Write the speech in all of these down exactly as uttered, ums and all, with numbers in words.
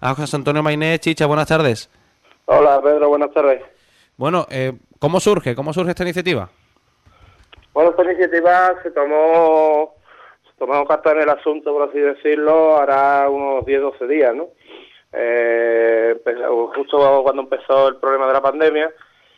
a José Antonio Mainés. Chicha, buenas tardes. Hola Pedro, buenas tardes. Bueno, eh, ¿cómo surge? ¿Cómo surge esta iniciativa? Bueno, esta iniciativa se tomó, se tomó carta en el asunto, por así decirlo, hará unos diez doce días, ¿no? Eh, justo cuando empezó el problema de la pandemia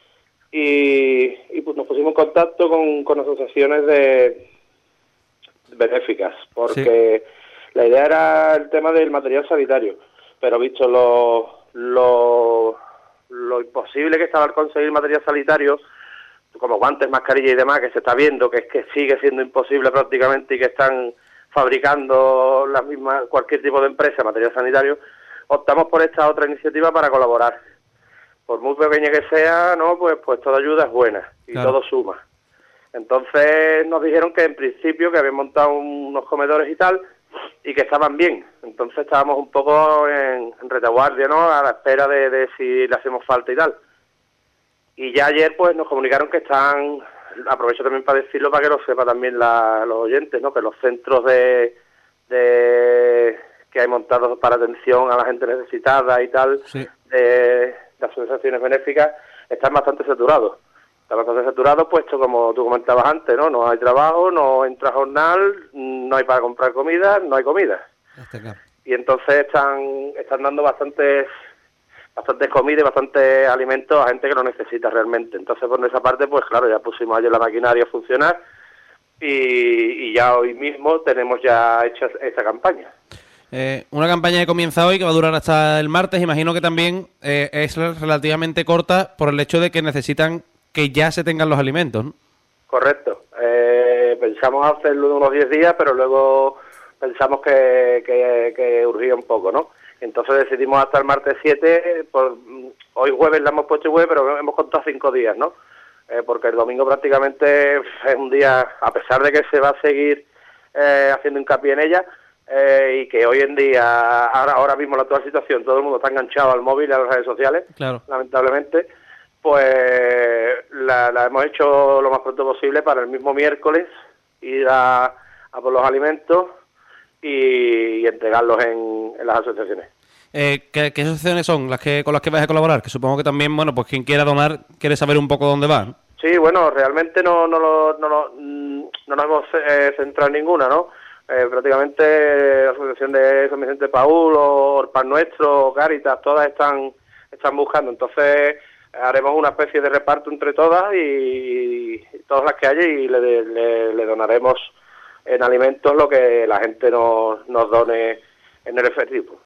y, y pues nos pusimos en contacto con, con asociaciones de benéficas, porque sí, la idea era el tema del material sanitario, pero visto lo, lo, lo imposible que estaba al conseguir material sanitario, como guantes, mascarillas y demás, que se está viendo que es que sigue siendo imposible prácticamente y que están fabricando las mismas, cualquier tipo de empresa, material sanitario, optamos por esta otra iniciativa para colaborar. Por muy pequeña que sea, no, pues pues toda ayuda es buena y claro, todo suma. Entonces nos dijeron que en principio que habían montado unos comedores y tal, y que estaban bien. Entonces estábamos un poco en, en retaguardia, ¿no? A la espera de, de si le hacemos falta y tal. Y ya ayer pues nos comunicaron que están, aprovecho también para decirlo para que lo sepa también la, los oyentes, ¿no? Que los centros de, de que hay montados para atención a la gente necesitada y tal, sí, de, de asociaciones benéficas, están bastante saturados. Están bastante saturados, puesto como tú comentabas antes, ¿no? No hay trabajo, no entra jornal, no hay para comprar comida, no hay comida. Está claro. Y entonces están, están dando bastantes bastantes comidas y bastantes alimentos a gente que lo necesita realmente. Entonces, por esa parte, pues claro, ya pusimos ayer la maquinaria a funcionar y, y ya hoy mismo tenemos ya hecha esa campaña. Eh, una campaña que comienza hoy, que va a durar hasta el martes. Imagino que también eh, es relativamente corta por el hecho de que necesitan que ya se tengan los alimentos, ¿no? Correcto. Eh, pensamos hacerlo en unos diez días, pero luego pensamos que, que, que urgía un poco, ¿no? Entonces decidimos hasta el martes siete, por, hoy jueves la hemos puesto web, pero hemos contado cinco días, ¿no? Eh, porque el domingo prácticamente es un día, a pesar de que se va a seguir eh, haciendo hincapié en ella, eh, y que hoy en día, ahora, ahora mismo la actual situación, todo el mundo está enganchado al móvil y a las redes sociales, claro, lamentablemente, pues la, la hemos hecho lo más pronto posible para el mismo miércoles ir a, a por los alimentos y, y entregarlos en, en las asociaciones. Eh, ¿qué, ¿Qué asociaciones son las que con las que vais a colaborar? Que supongo que también, bueno, pues quien quiera donar quiere saber un poco dónde va, ¿no? Sí, bueno, realmente no no no, no, no, no nos hemos eh, centrado en ninguna, ¿no? Eh, prácticamente la asociación de San Vicente Paúl, o Pan Nuestro, o Cáritas, todas están están buscando. Entonces haremos una especie de reparto entre todas y, y todas las que haya y le, le, le donaremos en alimentos lo que la gente nos, nos done en el efectivo.